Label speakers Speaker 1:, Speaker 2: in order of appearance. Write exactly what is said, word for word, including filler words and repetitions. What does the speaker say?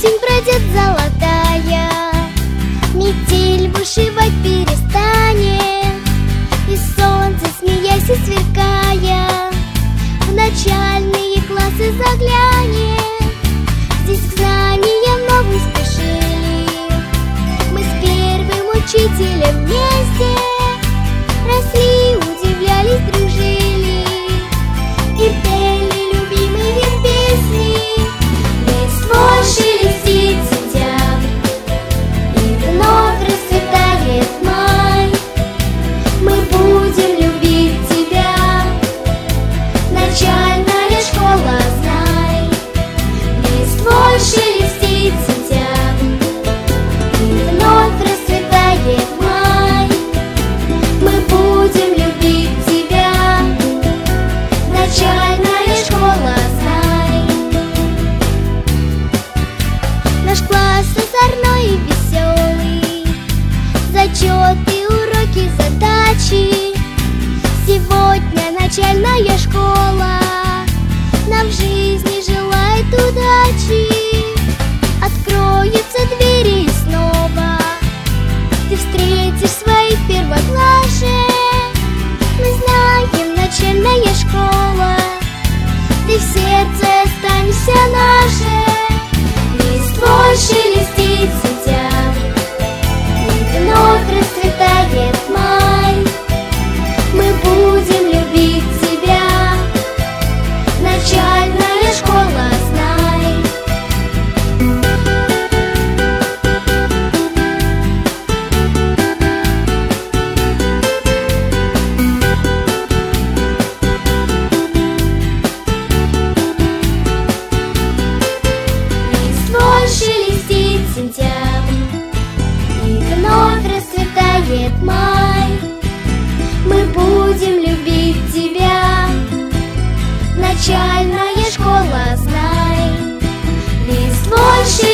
Speaker 1: Осень пройдет золотая, метель бушевать перестанет, и солнце, смеясь и сверкая, в начальные классы заглянет. Здесь к знаниям новым спешили мы с первым учителем вместе, росли, удивлялись, дружили и пели любимые песни. Листвой шелестит сентябрь, и вновь расцветает май. Мы будем любить тебя, начальная школа, знай. Листвой шелестит сентябрь, и вновь расцветает май. Мы будем любить тебя, начальная школа, знай. Наш класс озорной и веселый, зачеты, уроки, задачи. Сегодня начальная школа нам в жизни желает удачи. Откроются двери и снова ты встретишь своих первоклашек. Мы знаем, начальная школа, ты в сердце останешься нашей. Листвой шелестит сентябрь, и вновь расцветает май. Мы будем любить тебя, начальная школа, знай. Листвой шелестит сентябрь, и вновь расцветает май. Мы будем любить тебя, начальная школа, знай. Листвой шелестит